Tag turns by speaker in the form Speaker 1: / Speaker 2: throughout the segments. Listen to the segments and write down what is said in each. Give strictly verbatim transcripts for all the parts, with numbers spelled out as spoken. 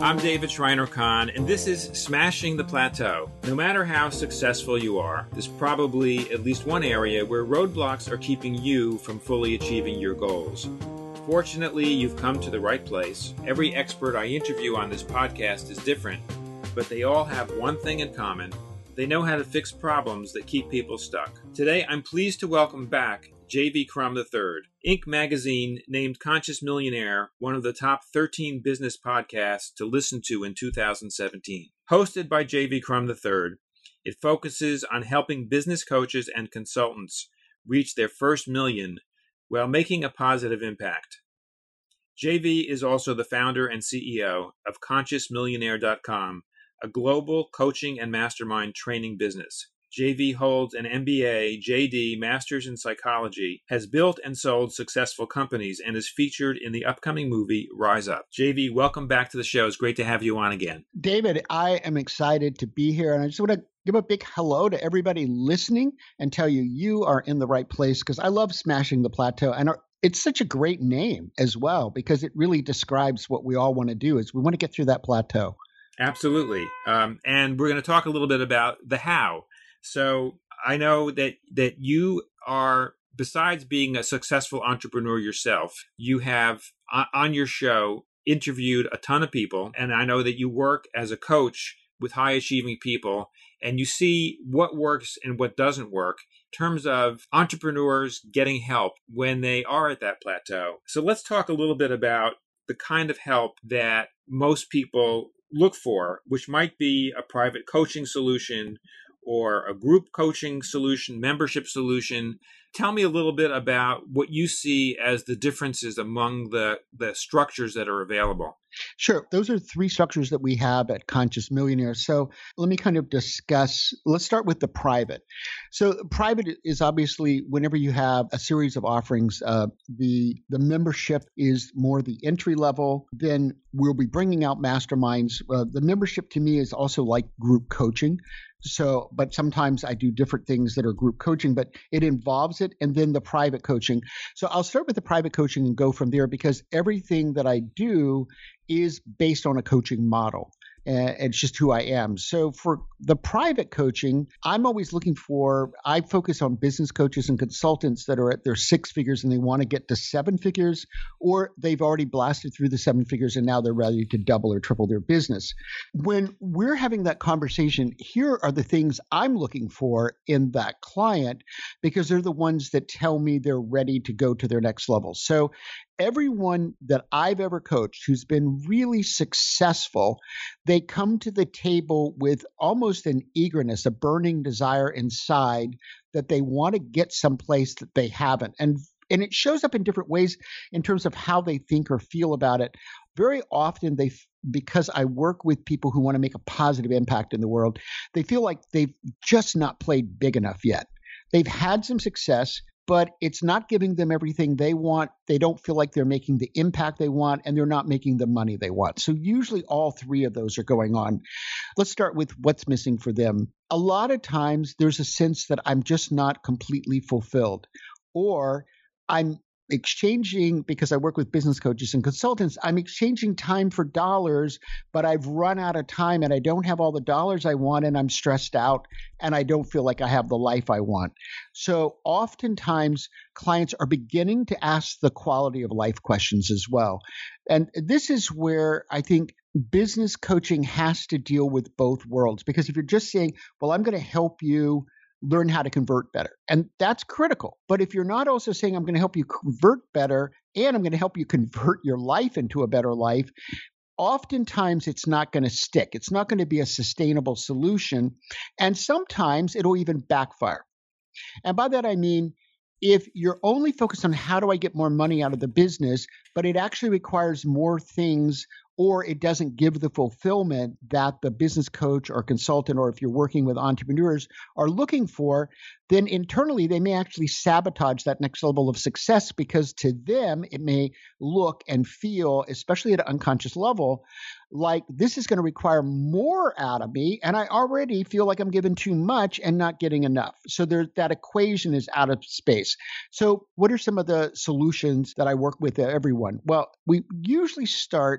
Speaker 1: I'm David Schreiner-Kahn, and this is Smashing the Plateau. No matter how successful you are, there's probably at least one area where roadblocks are keeping you from fully achieving your goals. Fortunately, you've come to the right place. Every expert I interview on this podcast is different, but they all have one thing in common. They know how to fix problems that keep people stuck. Today, I'm pleased to welcome back J V. Crum the third. Inc magazine named Conscious Millionaire one of the top thirteen business podcasts to listen to in two thousand seventeen. Hosted by J V. Crum the third, it focuses on helping business coaches and consultants reach their first million while making a positive impact. J V is also the founder and C E O of conscious millionaire dot com, a global coaching and mastermind training business. J V holds an M B A, J D, Master's in Psychology, has built and sold successful companies, and is featured in the upcoming movie Rise Up. J V, welcome back to the show. It's great to have you on again.
Speaker 2: David, I am excited to be here, and I just want to give a big hello to everybody listening and tell you you are in the right place, because I love Smashing the Plateau, and our, it's such a great name as well, because it really describes what we all want to do is we want to get through that plateau.
Speaker 1: Absolutely. Um, and we're going to talk a little bit about the how. So I know that that you are, besides being a successful entrepreneur yourself, you have uh, on your show interviewed a ton of people. And I know that you work as a coach with high achieving people, and you see what works and what doesn't work in terms of entrepreneurs getting help when they are at that plateau. So let's talk a little bit about the kind of help that most people look for, which might be a private coaching solution or a group coaching solution, membership solution. Tell me a little bit about what you see as the differences among the, the structures that are available.
Speaker 2: Sure. Those are three structures that we have at Conscious Millionaire. So let me kind of discuss, let's start with the private. So private is obviously whenever you have a series of offerings, uh, the, the membership is more the entry level. Then we'll be bringing out masterminds. Uh, the membership to me is also like group coaching. So, but sometimes I do different things that are group coaching, but it involves it. And then the private coaching. So I'll start with the private coaching and go from there, because everything that I do is based on a coaching model. Uh, it's just who I am. So for the private coaching, I'm always looking for, I focus on business coaches and consultants that are at their six figures and they want to get to seven figures, or they've already blasted through the seven figures and now they're ready to double or triple their business. When we're having that conversation, here are the things I'm looking for in that client, because they're the ones that tell me they're ready to go to their next level. So everyone that I've ever coached who's been really successful, they come to the table with almost an eagerness, a burning desire inside that they want to get someplace that they haven't. And and it shows up in different ways in terms of how they think or feel about it. Very often they, because I work with people who want to make a positive impact in the world, they feel like they've just not played big enough yet. They've had some success, but it's not giving them everything they want. They don't feel like they're making the impact they want, and they're not making the money they want. So usually all three of those are going on. Let's start with what's missing for them. A lot of times there's a sense that I'm just not completely fulfilled, or I'm exchanging, because I work with business coaches and consultants, I'm exchanging time for dollars, but I've run out of time and I don't have all the dollars I want, and I'm stressed out and I don't feel like I have the life I want. So oftentimes clients are beginning to ask the quality of life questions as well. And this is where I think business coaching has to deal with both worlds, because if you're just saying, well, I'm going to help you learn how to convert better, and that's critical. But if you're not also saying, I'm going to help you convert better and I'm going to help you convert your life into a better life, oftentimes it's not going to stick. It's not going to be a sustainable solution. And sometimes it'll even backfire. And by that, I mean, if you're only focused on how do I get more money out of the business, but it actually requires more things, or it doesn't give the fulfillment that the business coach or consultant, or if you're working with entrepreneurs, are looking for, then internally they may actually sabotage that next level of success, because to them it may look and feel, especially at an unconscious level, like this is going to require more out of me, and I already feel like I'm giving too much and not getting enough. So there, that equation is out of space. So what are some of the solutions that I work with everyone? Well, we usually start with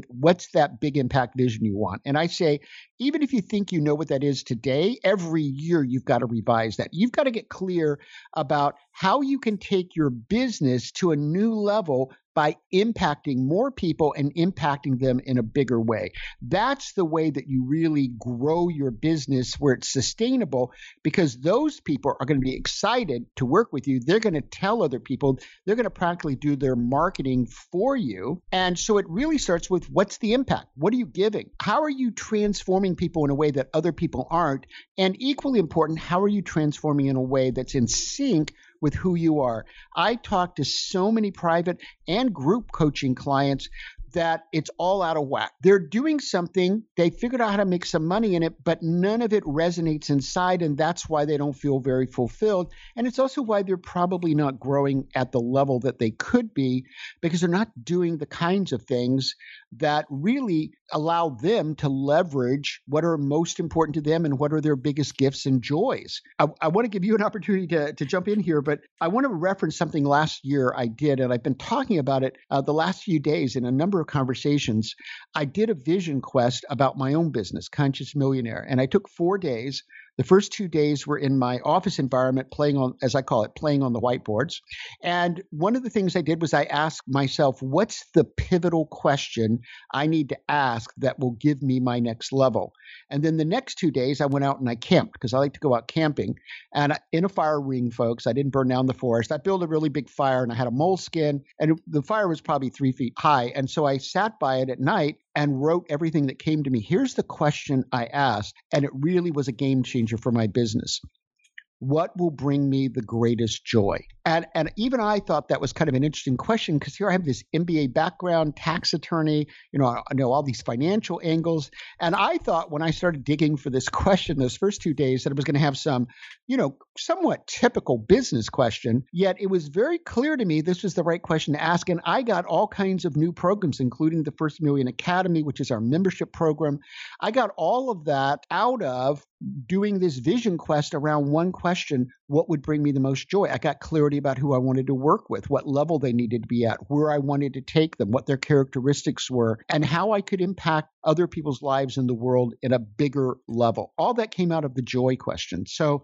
Speaker 2: what's that big impact vision you want? And I say, even if you think you know what that is today, every year you've got to revise that. You've got to get clear about how you can take your business to a new level by impacting more people and impacting them in a bigger way. That's the way that you really grow your business where it's sustainable, because those people are going to be excited to work with you. They're going to tell other people. They're going to practically do their marketing for you. And so it really starts with, what's the impact? What are you giving? How are you transforming people in a way that other people aren't? And equally important, how are you transforming in a way that's in sync with who you are? I talk to so many private and group coaching clients that it's all out of whack. They're doing something, they figured out how to make some money in it, but none of it resonates inside, and that's why they don't feel very fulfilled. And it's also why they're probably not growing at the level that they could be, because they're not doing the kinds of things that really allow them to leverage what are most important to them and what are their biggest gifts and joys. I, I want to give you an opportunity to, to jump in here, but I want to reference something last year I did, and I've been talking about it uh, the last few days in a number of conversations. I did a vision quest about my own business, Conscious Millionaire, and I took four days. The first two days were in my office environment, playing on, as I call it, playing on the whiteboards. And one of the things I did was I asked myself, what's the pivotal question I need to ask that will give me my next level? And then the next two days, I went out and I camped, because I like to go out camping. And in a fire ring, folks, I didn't burn down the forest. I built a really big fire, and I had a moleskin, and the fire was probably three feet high. And so I sat by it at night and wrote everything that came to me. Here's the question I asked, and it really was a game changer for my business. What will bring me the greatest joy? And and even I thought that was kind of an interesting question, because here I have this M B A background, tax attorney, you know, I know all these financial angles. And I thought when I started digging for this question those first two days that it was going to have some, you know, somewhat typical business question. Yet it was very clear to me this was the right question to ask. And I got all kinds of new programs, including the First Million Academy, which is our membership program. I got all of that out of doing this vision quest around one question: what would bring me the most joy? I got clarity about who I wanted to work with, what level they needed to be at, where I wanted to take them, what their characteristics were, and how I could impact other people's lives in the world in a bigger level. All that came out of the joy question. So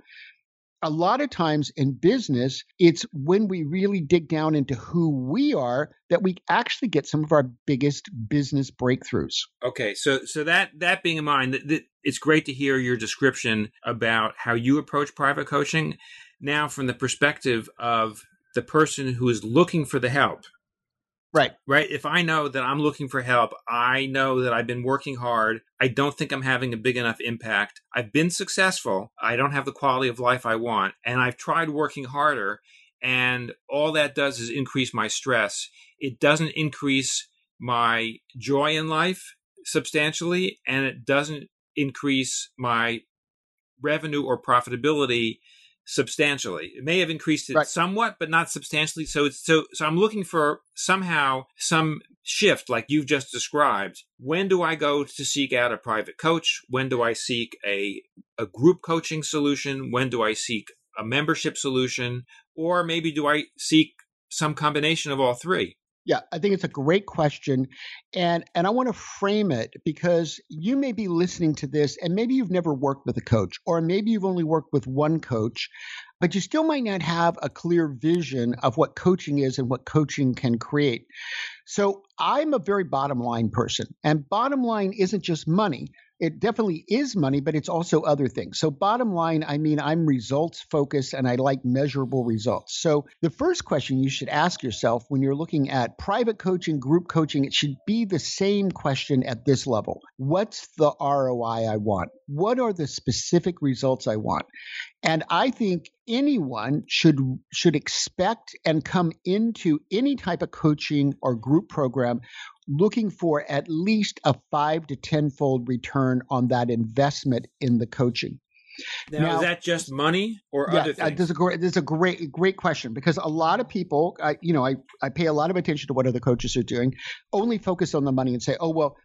Speaker 2: a lot of times in business, it's when we really dig down into who we are that we actually get some of our biggest business breakthroughs.
Speaker 1: Okay, so so that that being in mind, th- th- it's great to hear your description about how you approach private coaching. Now, from the perspective of the person who is looking for the help.
Speaker 2: Right.
Speaker 1: Right. If I know that I'm looking for help, I know that I've been working hard. I don't think I'm having a big enough impact. I've been successful. I don't have the quality of life I want. And I've tried working harder. And all that does is increase my stress. It doesn't increase my joy in life substantially. And it doesn't increase my revenue or profitability substantially. It may have increased it right. somewhat, but not substantially. So it's so so I'm looking for somehow some shift like you've just described. When do I go to seek out a private coach? When do I seek a a group coaching solution? When do I seek a membership solution? Or maybe do I seek some combination of all three?
Speaker 2: Yeah, I think it's a great question. And and I want to frame it because you may be listening to this and maybe you've never worked with a coach, or maybe you've only worked with one coach, but you still might not have a clear vision of what coaching is and what coaching can create. So I'm a very bottom line person, and bottom line isn't just money. It definitely is money, but it's also other things. So bottom line, I mean, I'm results focused and I like measurable results. So the first question you should ask yourself when you're looking at private coaching, group coaching, it should be the same question at this level. What's the R O I I want? What are the specific results I want? And I think anyone should should expect and come into any type of coaching or group program looking for at least a five to tenfold return on that investment in the coaching.
Speaker 1: Now, now is that just money or
Speaker 2: yeah,
Speaker 1: other things?
Speaker 2: Uh, this is a great, this is a great, great question, because a lot of people, I, you know, I, I pay a lot of attention to what other coaches are doing, only focus on the money and say, oh, well,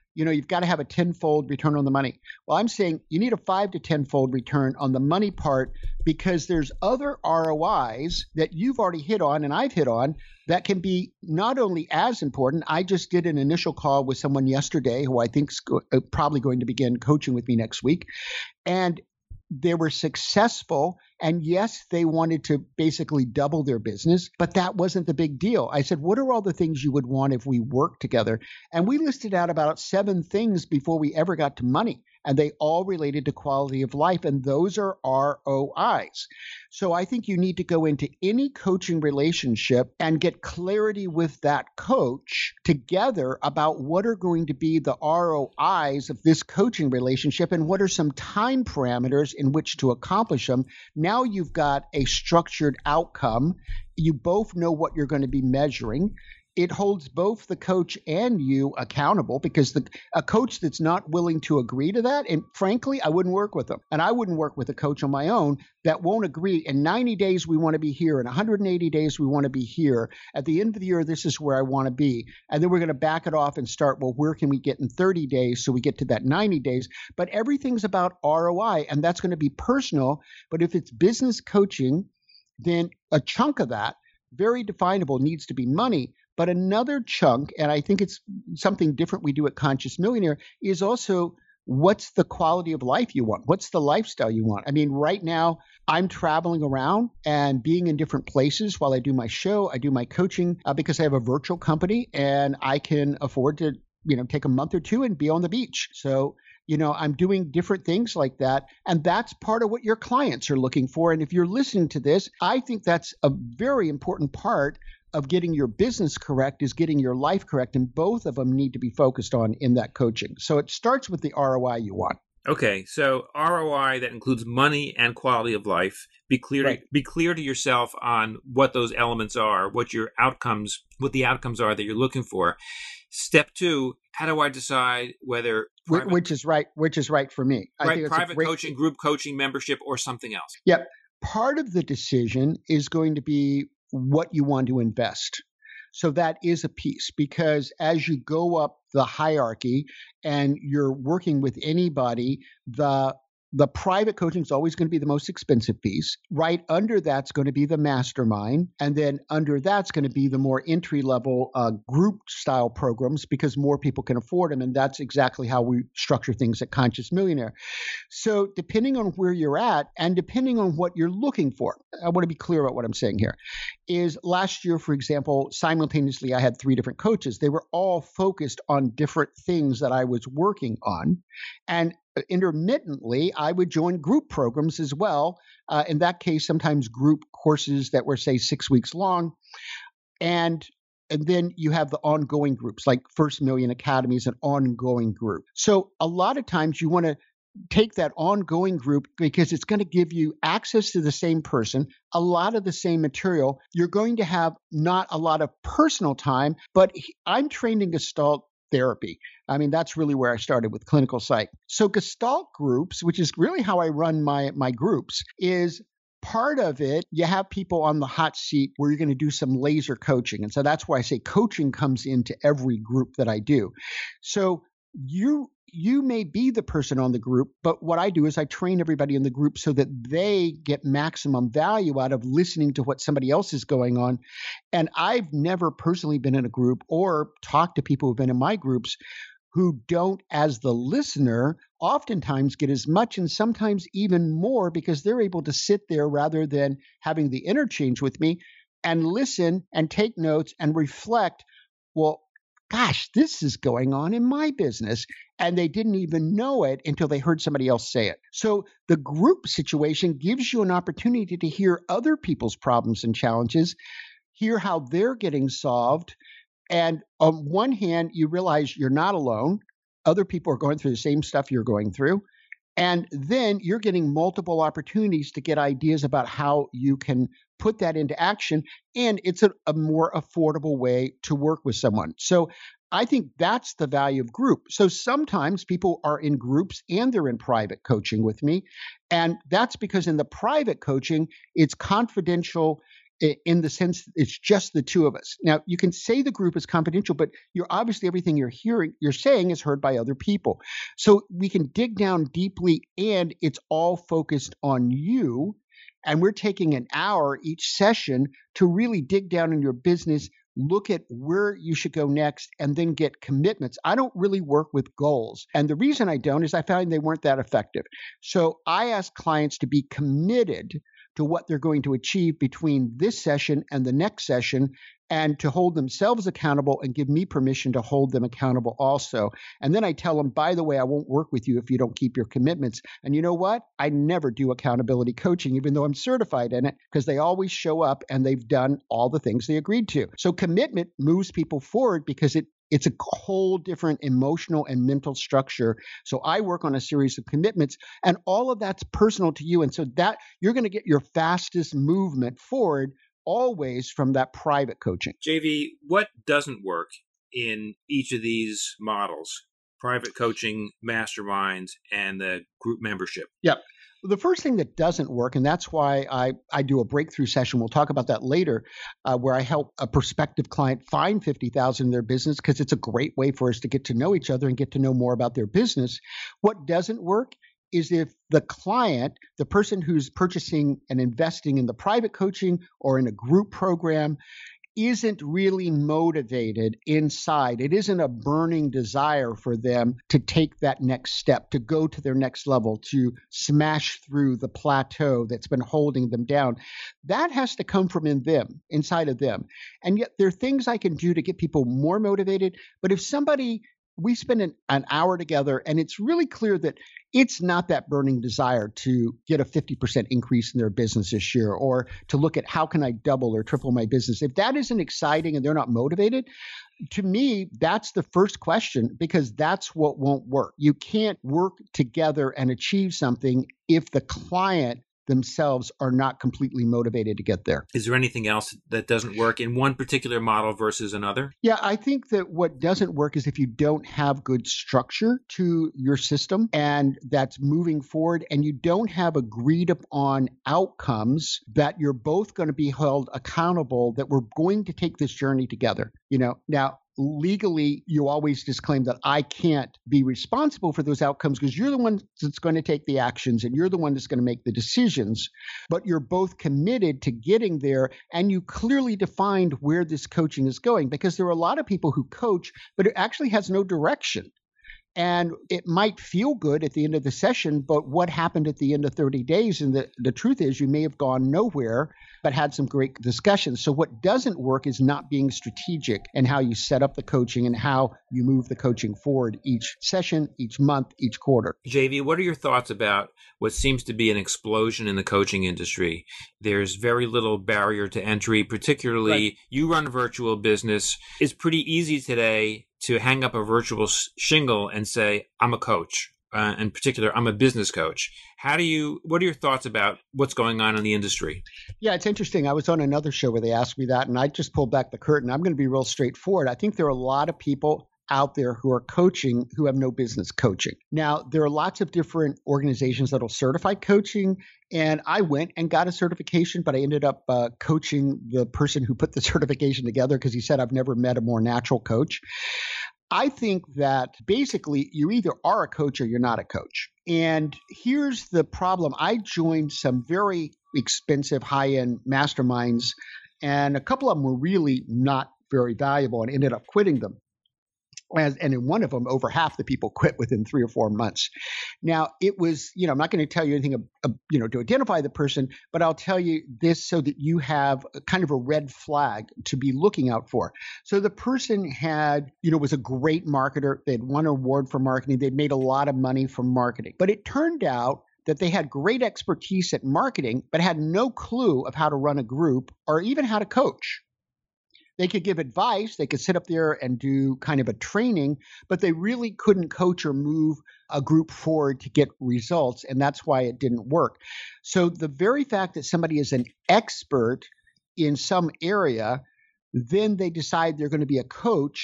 Speaker 2: you know, you've got to have a tenfold return on the money. Well, I'm saying you need a five to tenfold return on the money part because there's other R O Is that you've already hit on and I've hit on that can be not only as important. I just did an initial call with someone yesterday who I think is go- probably going to begin coaching with me next week. And they were successful. And yes, they wanted to basically double their business, but that wasn't the big deal. I said, what are all the things you would want if we worked together? And we listed out about seven things before we ever got to money. And they all related to quality of life. And those are R O Is. So I think you need to go into any coaching relationship and get clarity with that coach together about what are going to be the R O Is of this coaching relationship and what are some time parameters in which to accomplish them. Now you've got a structured outcome. You both know what you're going to be measuring. It holds both the coach and you accountable because the, a coach that's not willing to agree to that, and frankly, I wouldn't work with them. And I wouldn't work with a coach on my own that won't agree. In ninety days, we want to be here. In one hundred eighty days, we want to be here. At the end of the year, this is where I want to be. And then we're going to back it off and start, well, where can we get in thirty days so we get to that ninety days? But everything's about R O I, and that's going to be personal. But if it's business coaching, then a chunk of that, very definable, needs to be money. But another chunk, and I think it's something different we do at Conscious Millionaire, is also what's the quality of life you want? What's the lifestyle you want? I mean, right now, I'm traveling around and being in different places while I do my show. I do my coaching uh, because I have a virtual company and I can afford to, you know, take a month or two and be on the beach. So, you know, I'm doing different things like that. And that's part of what your clients are looking for. And if you're listening to this, I think that's a very important part of getting your business correct is getting your life correct. And both of them need to be focused on in that coaching. So it starts with the R O I you want.
Speaker 1: Okay, so R O I that includes money and quality of life. Be clear,
Speaker 2: Right.
Speaker 1: to, be clear to yourself on what those elements are, what your outcomes, what the outcomes are that you're looking for. Step two: how do I decide whether
Speaker 2: Which,
Speaker 1: private,
Speaker 2: which is right, which is right for me. I
Speaker 1: right,
Speaker 2: think it's a
Speaker 1: private
Speaker 2: great-
Speaker 1: coaching, group coaching, membership, or something else?
Speaker 2: Yep. Part of the decision is going to be what you want to invest. So that is a piece because as you go up the hierarchy and you're working with anybody, the the private coaching is always going to be the most expensive piece. Right under that's going to be the mastermind. And then under that's going to be the more entry-level uh, group-style programs because more people can afford them. And that's exactly how we structure things at Conscious Millionaire. So depending on where you're at and depending on what you're looking for, I want to be clear about what I'm saying here, is last year, for example, simultaneously, I had three different coaches. They were all focused on different things that I was working on. And intermittently, I would join group programs as well. Uh, in that case, sometimes group courses that were, say, six weeks long. And And then you have the ongoing groups, like First Million Academy is an ongoing group. So a lot of times you want to take that ongoing group because it's going to give you access to the same person, a lot of the same material. You're going to have not a lot of personal time, but I'm trained in Gestalt therapy. I mean, that's really where I started with clinical psych. So Gestalt groups, which is really how I run my, my groups, is part of it, you have people on the hot seat where you're going to do some laser coaching. And so that's why I say coaching comes into every group that I do. So you you may be the person on the group, but what I do is I train everybody in the group so that they get maximum value out of listening to what somebody else is going on. And I've never personally been in a group or talked to people who've been in my groups who don't, as the listener, oftentimes get as much and sometimes even more because they're able to sit there rather than having the interchange with me and listen and take notes and reflect, well, gosh, this is going on in my business. And they didn't even know it until they heard somebody else say it. So the group situation gives you an opportunity to hear other people's problems and challenges, hear how they're getting solved. And on one hand, you realize you're not alone. Other people are going through the same stuff you're going through. And then you're getting multiple opportunities to get ideas about how you can put that into action. And it's a, a more affordable way to work with someone. So I think that's the value of group. So sometimes people are in groups and they're in private coaching with me. And that's because in the private coaching, it's confidential. in the sense it's just the two of us. Now, you can say the group is confidential, but you're obviously everything you're hearing, you're saying is heard by other people. So we can dig down deeply, and it's all focused on you. And we're taking an hour each session to really dig down in your business, look at where you should go next, and then get commitments. I don't really work with goals. And the reason I don't is I found they weren't that effective. So I ask clients to be committed to what they're going to achieve between this session and the next session, and to hold themselves accountable and give me permission to hold them accountable also. And then I tell them, by the way, I won't work with you if you don't keep your commitments. And you know what? I never do accountability coaching, even though I'm certified in it, because they always show up and they've done all the things they agreed to. So commitment moves people forward because it It's a whole different emotional and mental structure. So I work on a series of commitments, and all of that's personal to you. And so that you're going to get your fastest movement forward always from that private coaching.
Speaker 1: J V, what doesn't work in each of these models? Private coaching, masterminds, and the group membership.
Speaker 2: Yep. The first thing that doesn't work, and that's why I, I do a breakthrough session, we'll talk about that later, uh, where I help a prospective client find fifty thousand in their business, because it's a great way for us to get to know each other and get to know more about their business. What doesn't work is if the client, the person who's purchasing and investing in the private coaching or in a group program, isn't really motivated inside. It isn't a burning desire for them to take that next step, to go to their next level, to smash through the plateau that's been holding them down. That has to come from in them, inside of them. And yet there are things I can do to get people more motivated. But if somebody, we spend an, an hour together and it's really clear that it's not that burning desire to get a fifty percent increase in their business this year, or to look at how can I double or triple my business. If that isn't exciting and they're not motivated, to me, that's the first question, because that's what won't work. You can't work together and achieve something if the client themselves are not completely motivated to get there.
Speaker 1: Is there anything else that doesn't work in one particular model versus another?
Speaker 2: Yeah, I think that what doesn't work is if you don't have good structure to your system and that's moving forward, and you don't have agreed upon outcomes that you're both going to be held accountable, that we're going to take this journey together. You know, now, legally, you always disclaim that I can't be responsible for those outcomes because you're the one that's going to take the actions and you're the one that's going to make the decisions. But you're both committed to getting there, and you clearly defined where this coaching is going, because there are a lot of people who coach, but it actually has no direction. And it might feel good at the end of the session, but what happened at the end of thirty days? And the, the truth is you may have gone nowhere, but had some great discussions. So what doesn't work is not being strategic in how you set up the coaching and how you move the coaching forward each session, each month, each quarter.
Speaker 1: J V, what are your thoughts about what seems to be an explosion in the coaching industry? There's very little barrier to entry, particularly right. You run a virtual business. It's pretty easy today to hang up a virtual shingle and say, I'm a coach. Uh, in particular, I'm a business coach. How do you, what are your thoughts about what's going on in the industry?
Speaker 2: Yeah, it's interesting. I was on another show where they asked me that, and I just pulled back the curtain. I'm going to be real straightforward. I think there are a lot of people out there who are coaching who have no business coaching. Now, there are lots of different organizations that'll certify coaching, and I went and got a certification, but I ended up uh, coaching the person who put the certification together because he said, I've never met a more natural coach. I think that basically you either are a coach or you're not a coach. And here's the problem. I joined some very expensive high-end masterminds, and a couple of them were really not very valuable and ended up quitting them. As, and in one of them, over half the people quit within three or four months. Now, it was, you know, I'm not going to tell you anything, uh, you know, to identify the person, but I'll tell you this so that you have a, kind of a red flag to be looking out for. So the person had, you know, was a great marketer. They'd won an award for marketing. They'd made a lot of money from marketing. But it turned out that they had great expertise at marketing, but had no clue of how to run a group or even how to coach. They could give advice, they could sit up there and do kind of a training, but they really couldn't coach or move a group forward to get results, and that's why it didn't work. So the very fact that somebody is an expert in some area, then they decide they're going to be a coach,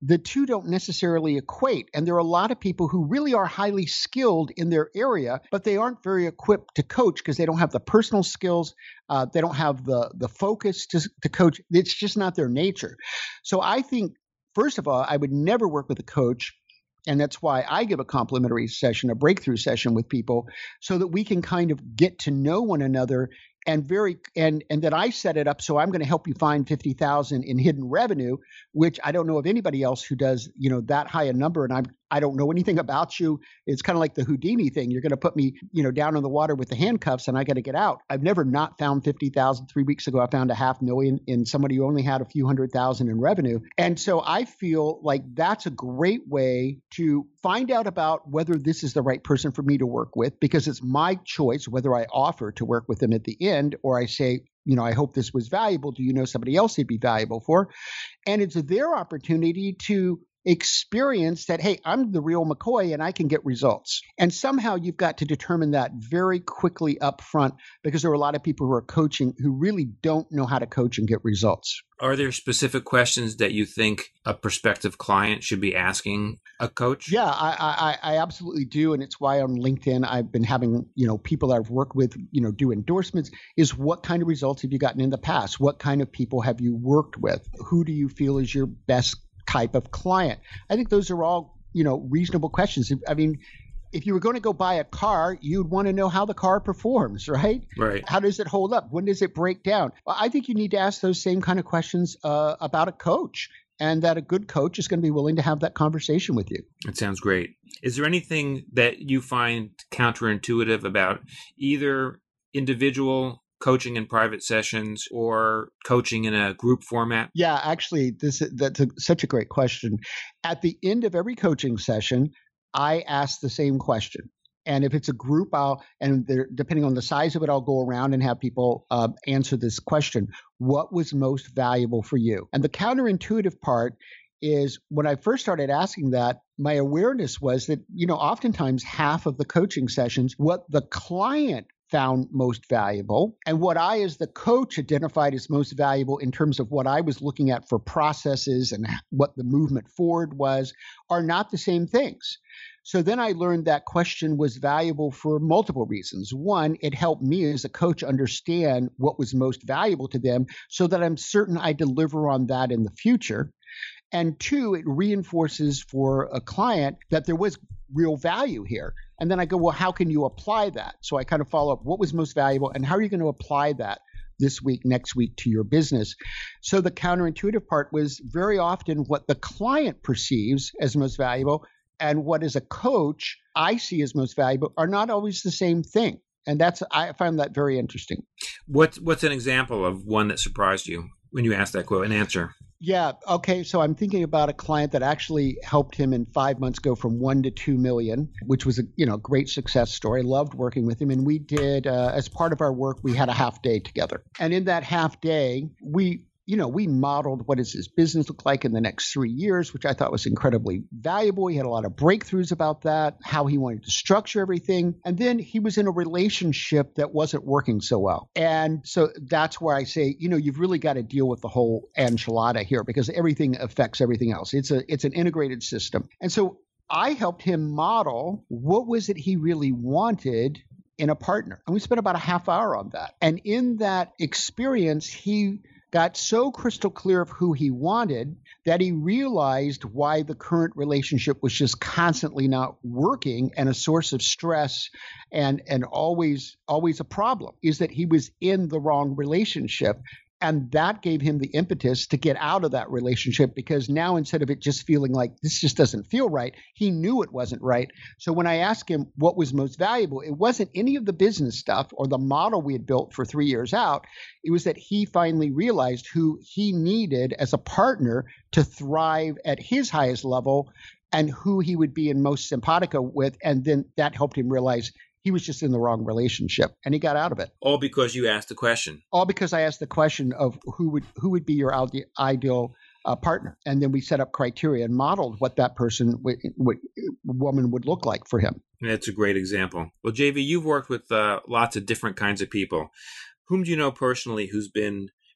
Speaker 2: the two don't necessarily equate. And there are a lot of people who really are highly skilled in their area, but they aren't very equipped to coach because they don't have the personal skills. Uh, they don't have the, the focus to, to coach. It's just not their nature. So I think, first of all, I would never work with a coach. And that's why I give a complimentary session, a breakthrough session with people, so that we can kind of get to know one another. And very and and then I set it up so I'm going to help you find fifty thousand in hidden revenue, which I don't know of anybody else who does, you know, that high a number. And I'm I don't know anything about you. It's kind of like the Houdini thing. You're going to put me, you know, down in the water with the handcuffs, and I got to get out. I've never not found fifty thousand. Three weeks ago, I found a half million in somebody who only had a few hundred thousand in revenue. And so I feel like that's a great way to find out about whether this is the right person for me to work with, because it's my choice whether I offer to work with them at the end, or I say, you know, I hope this was valuable. Do you know somebody else it'd be valuable for? And it's their opportunity to experience that, hey, I'm the real McCoy and I can get results. And somehow you've got to determine that very quickly up front, because there are a lot of people who are coaching who really don't know how to coach and get results.
Speaker 1: Are there specific questions that you think a prospective client should be asking a coach?
Speaker 2: Yeah, I, I, I absolutely do. And it's why on LinkedIn, I've been having, you know, people that I've worked with, you know, do endorsements, is what kind of results have you gotten in the past? What kind of people have you worked with? Who do you feel is your best type of client? I think those are all, you know, reasonable questions. I mean, if you were going to go buy a car, you'd want to know how the car performs, right?
Speaker 1: Right.
Speaker 2: How does it hold up? When does it break down? Well, I think you need to ask those same kind of questions uh, about a coach, and that a good coach is going to be willing to have that conversation with you.
Speaker 1: It sounds great. Is there anything that you find counterintuitive about either individual coaching in private sessions or coaching in a group format?
Speaker 2: Yeah, actually, this that's a, such a great question. At the end of every coaching session, I ask the same question. And if it's a group, I'll, and depending on the size of it, I'll go around and have people uh, answer this question. What was most valuable for you? And the counterintuitive part is, when I first started asking that, my awareness was that, you know, oftentimes half of the coaching sessions, what the client found most valuable and what I, as the coach, identified as most valuable in terms of what I was looking at for processes and what the movement forward was, are not the same things. So then I learned that question was valuable for multiple reasons. One, it helped me as a coach understand what was most valuable to them so that I'm certain I deliver on that in the future. And two, it reinforces for a client that there was real value here. And then I go, well, how can you apply that? So I kind of follow up, what was most valuable and how are you going to apply that this week, next week to your business? So the counterintuitive part was very often what the client perceives as most valuable and what, as a coach, I see as most valuable are not always the same thing. And that's, I find that very interesting.
Speaker 1: What's, what's an example of one that surprised you when you asked that quote, an answer?
Speaker 2: Yeah. Okay. So I'm thinking about a client that actually helped him in five months go from one to two million, which was a, you know, great success story. Loved working with him. And we did, uh, as part of our work, we had a half day together. And in that half day, we you know, we modeled what does his business look like in the next three years, which I thought was incredibly valuable. He had a lot of breakthroughs about that, how he wanted to structure everything. And then he was in a relationship that wasn't working so well. And so that's where I say, you know, you've really got to deal with the whole enchilada here because everything affects everything else. It's a it's an integrated system. And so I helped him model what was it he really wanted in a partner. And we spent about a half hour on that. And in that experience, he got so crystal clear of who he wanted that he realized why the current relationship was just constantly not working and a source of stress and, and always, always a problem, is that he was in the wrong relationship. And that gave him the impetus to get out of that relationship because now instead of it just feeling like this just doesn't feel right, he knew it wasn't right. So when I asked him what was most valuable, it wasn't any of the business stuff or the model we had built for three years out. It was that he finally realized who he needed as a partner to thrive at his highest level and who he would be in most simpatico with. And then that helped him realize he was just in the wrong relationship, and he got out of it.
Speaker 1: All because you asked the question.
Speaker 2: All because I asked the question of who would who would be your ideal uh, partner, and then we set up criteria and modeled what that person, w- w- woman, would look like for him.
Speaker 1: That's a great example. Well, J V, you've worked with uh, lots of different kinds of people. Whom do you know personally who's been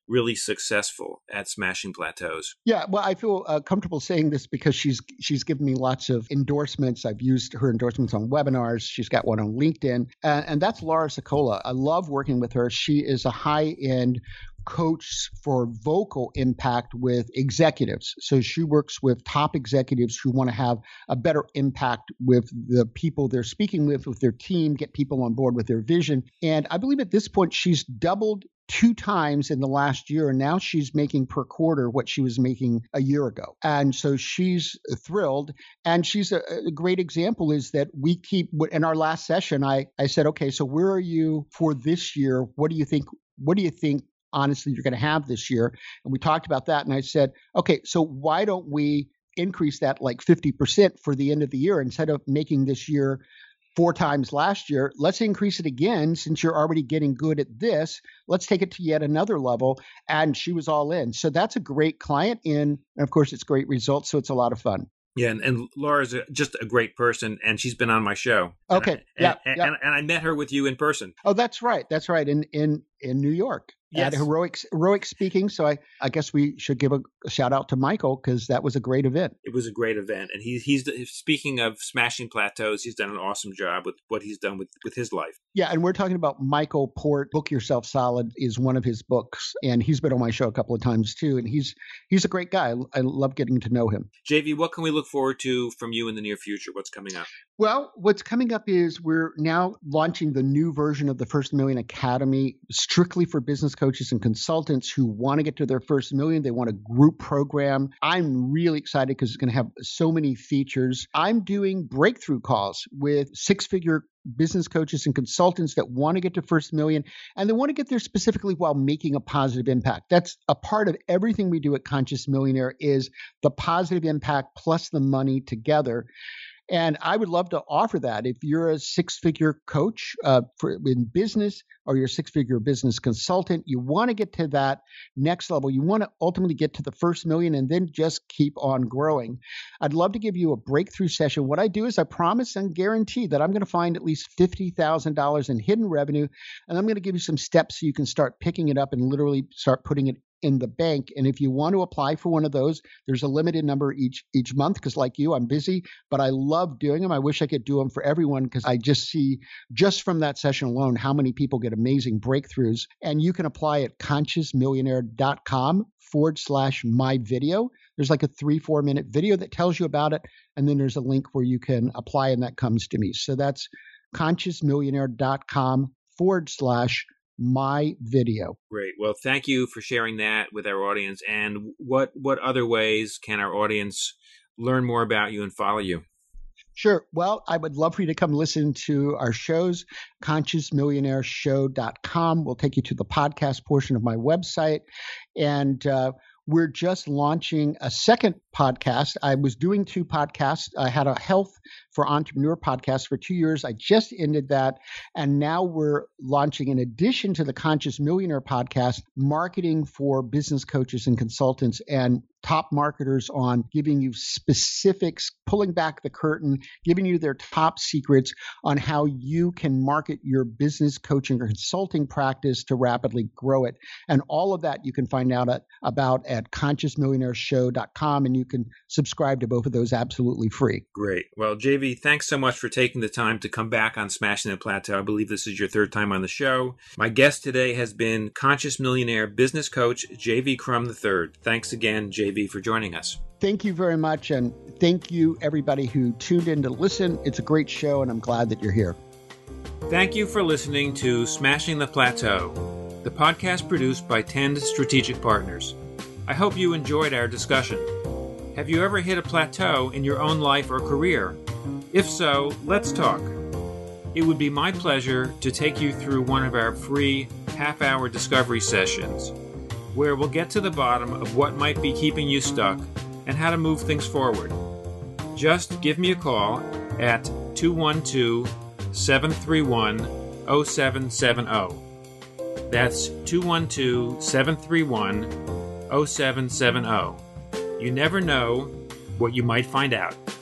Speaker 1: really successful at smashing plateaus?
Speaker 2: Yeah, well, I feel uh, comfortable saying this because she's she's given me lots of endorsements. I've used her endorsements on webinars. She's got one on LinkedIn, uh, and that's Laura Sicola. I love working with her. She is a high-end coach for vocal impact with executives. So she works with top executives who want to have a better impact with the people they're speaking with, with their team, get people on board with their vision. And I believe at this point, she's doubled two times in the last year, and now she's making per quarter what she was making a year ago. And so she's thrilled. And she's a, a great example is that we keep, in our last session, I, I said, okay, so where are you for this year? What do you think, what do you think honestly you're going to have this year? And we talked about that. And I said, okay, so why don't we increase that like fifty percent for the end of the year instead of making this year four times last year? Let's increase it again since you're already getting good at this. Let's take it to yet another level. And she was all in. So that's a great client in, and of course, it's great results. So it's a lot of fun.
Speaker 1: Yeah, and, and Laura's a, just a great person, and she's been on my show.
Speaker 2: Okay,
Speaker 1: and I,
Speaker 2: yeah,
Speaker 1: and,
Speaker 2: yeah.
Speaker 1: And, and I met her with you in person.
Speaker 2: Oh, that's right. That's right. In in in New York.
Speaker 1: Yes.
Speaker 2: At Heroic, Heroic Speaking. So I, I guess we should give a, a shout out to Michael because that was a great event.
Speaker 1: It was a great event. And he, he's speaking of smashing plateaus, he's done an awesome job with what he's done with, with his life.
Speaker 2: Yeah. And we're talking about Michael Port. Book Yourself Solid is one of his books. And he's been on my show a couple of times too. And he's he's a great guy. I love getting to know him.
Speaker 1: J V, what can we look forward to from you in the near future? What's coming up?
Speaker 2: Well, what's coming up is we're now launching the new version of the First Million Academy, strictly for business coaches and consultants who want to get to their first million. They want a group program. I'm really excited because it's going to have so many features. I'm doing breakthrough calls with six-figure business coaches and consultants that want to get to first million, and they want to get there specifically while making a positive impact. That's a part of everything we do at Conscious Millionaire is the positive impact plus the money together. And I would love to offer that. If you're a six-figure coach uh, for, in business, or you're a six-figure business consultant, you want to get to that next level. You want to ultimately get to the first million and then just keep on growing. I'd love to give you a breakthrough session. What I do is I promise and guarantee that I'm going to find at least fifty thousand dollars in hidden revenue, and I'm going to give you some steps so you can start picking it up and literally start putting it in the bank. And if you want to apply for one of those, there's a limited number each each month because like you, I'm busy, but I love doing them. I wish I could do them for everyone because I just see just from that session alone how many people get amazing breakthroughs. And you can apply at consciousmillionaire.com forward slash my video. There's like a three, four minute video that tells you about it. And then there's a link where you can apply and that comes to me. So that's consciousmillionaire.com forward slash my video.
Speaker 1: Great. Well, thank you for sharing that with our audience. And what what other ways can our audience learn more about you and follow you?
Speaker 2: Sure. Well, I would love for you to come listen to our shows, conscious millionaire show dot com. We'll take you to the podcast portion of my website. And uh, we're just launching a second podcast. I was doing two podcasts. I had a health for entrepreneur podcast for two years. I just ended that. And now we're launching, in addition to the Conscious Millionaire podcast, marketing for business coaches and consultants and top marketers on giving you specifics, pulling back the curtain, giving you their top secrets on how you can market your business coaching or consulting practice to rapidly grow it. And all of that you can find out at, about at conscious millionaire show dot com, and you can subscribe to both of those absolutely free.
Speaker 1: Great. Well, J V, thanks so much for taking the time to come back on Smashing the Plateau. I believe this is your third time on the show. My guest today has been Conscious Millionaire business coach J V Crum the third. Thanks again, J V, for joining us.
Speaker 2: Thank you very much. And thank you, everybody who tuned in to listen. It's a great show, and I'm glad that you're here.
Speaker 1: Thank you for listening to Smashing the Plateau, the podcast produced by Tend Strategic Partners. I hope you enjoyed our discussion. Have you ever hit a plateau in your own life or career? If so, let's talk. It would be my pleasure to take you through one of our free half-hour discovery sessions, where we'll get to the bottom of what might be keeping you stuck and how to move things forward. Just give me a call at two one two, seven three one, zero seven seven zero. That's two one two, seven three one, zero seven seven zero. You never know what you might find out.